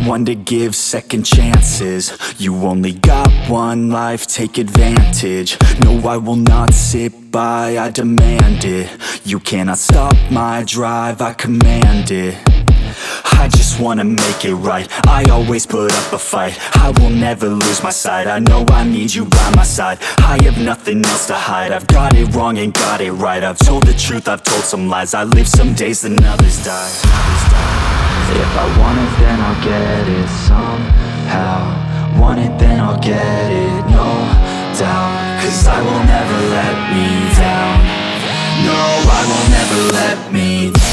one to give second chances. You only got one life, take advantage. No, I will not sit by, I demand it. You cannot stop my drive, I command it. I just wanna make it right, I always put up a fight. I will never lose my sight, I know I need you by my side. I have nothing else to hide, I've got it wrong and got it right. I've told the truth, I've told some lies. I live some days and others die. If I want it, then I'll get it somehow. Want it, then I'll get it, no doubt. Cause I will never let me down. No, I will never let me down.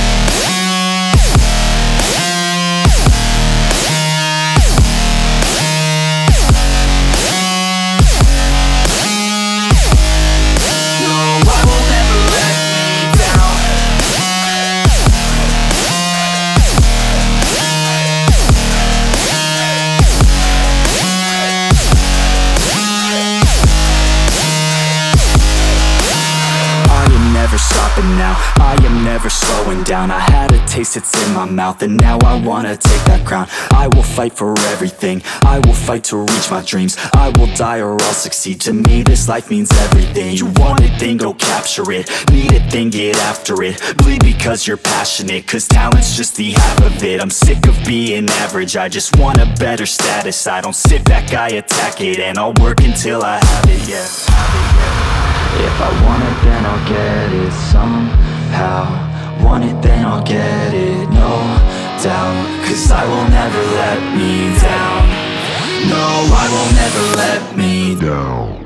Stopping now, I am never slowing down. I had a taste, it's in my mouth, and now I wanna take that crown. I will fight for everything, I will fight to reach my dreams. I will die or I'll succeed, to me this life means everything. You want it, then go capture it. Need it, then get after it. Bleed because you're passionate, cause talent's just the half of it. I'm sick of being average, I just want a better status. I don't sit back, I attack it, and I'll work until I have it, yeah. If I want it, then I'll get it somehow. Want it, then I'll get it, no doubt. Cause I will never let me down. No, I will never let me down.